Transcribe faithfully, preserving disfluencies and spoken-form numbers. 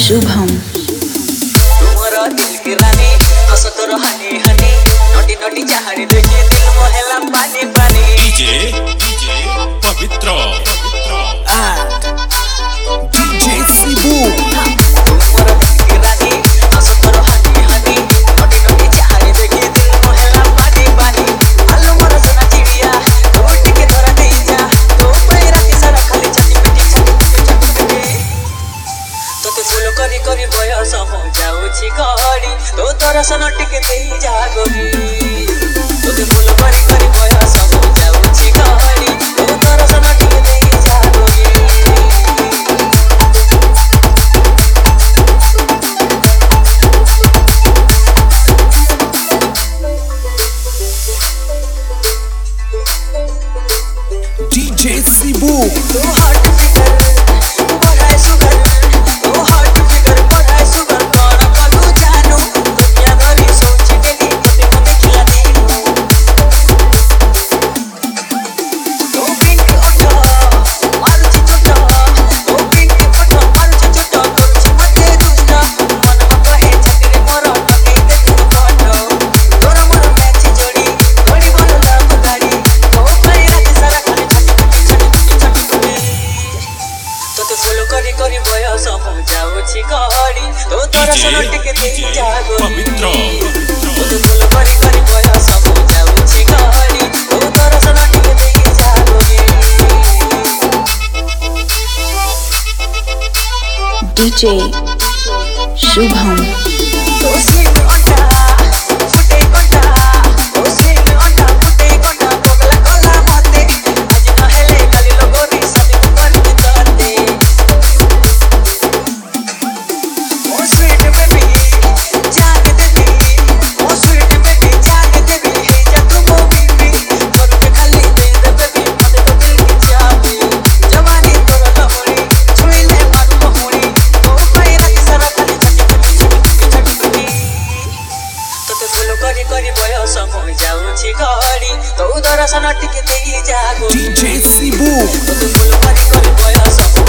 शुभम तुम्हारा दिल की रानी हंस तो हनी हनी नोटी नोटी चाहनी देखी दिल मोहला पानी पानी डीजे डीजे पवित्र डीजे शिबू तुम्हारा दिल की रानी हंस तो हनी हनी नोटी नोटी चाहनी देखी दिल मोहला पानी पानी हल्लो मोरा सोना चिड़िया टूट के तोरा दे जा तो पे राती सारा खाली छटी पिटी छटी पिटी छटी पिटी तो ते फॉलो करी करी बयस हो जाउछि घड़ी तो तोरा सोना टिके दे जा गोरी तो ते फॉलो करी करी बयस हो जाउछि घड़ी तो तोरा सोना टिके दे जा गोरी डीजे शिबू तो हॉट फिगर बढ़ाए सुगर तो हॉट फिगर बढ़ाए सुगर तोरा कलू जानू दुनिया भरी सोच डेली मते मते खिला दे तो पिंक ओठो मारुछि छोटो तो पिंक ओठो मारुछि छोटो करुछि मते दुष्ट मन म कहे छातीरे मोर टके दे तू फोटो तोरा मोर मैच जोड़ी बड़ी भलो लाभ गाड़ी तो पे रात सारा खाली छटी छटी छटी छटी तो ते फॉलो करी करी बयस हो जाउछि घड़ी तो तोरा सोना टिके दे जा गोरी पवित्र तो ते फॉलो करी करी बयस हो जाउछि घड़ी तो तोरा सोना टिके दे जा गोरी डीजे शुभम तो स्लिम अंडा फुटे कंडा तो स्लिम अंडा फुटे कंडा पगला कोला मते आज न हेले खाली लगोरी सदी कर दे करते ओ स्वीट बेबी जान देबी ओ स्वीट बेबी जान देबी हे जा तू मो बीबी छोड़ के खाली दे दे बेबी मते तो दिल की चाबी जवानी तोरा लहरी छुई ले मारू मोहरी तो पे रात सारा खाली छटी पिटी छटी पिटी छटी पिटी तो ते फॉलो करी करी बयस हो जाउछि घड़ी तो दर्शन टिके दे जा गोरी डीजे शिबू तो ते फॉलो करी करी बयस हो